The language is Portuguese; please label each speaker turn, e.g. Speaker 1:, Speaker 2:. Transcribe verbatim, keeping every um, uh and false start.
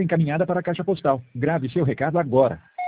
Speaker 1: encaminhada para a caixa postal. Grave seu recado agora.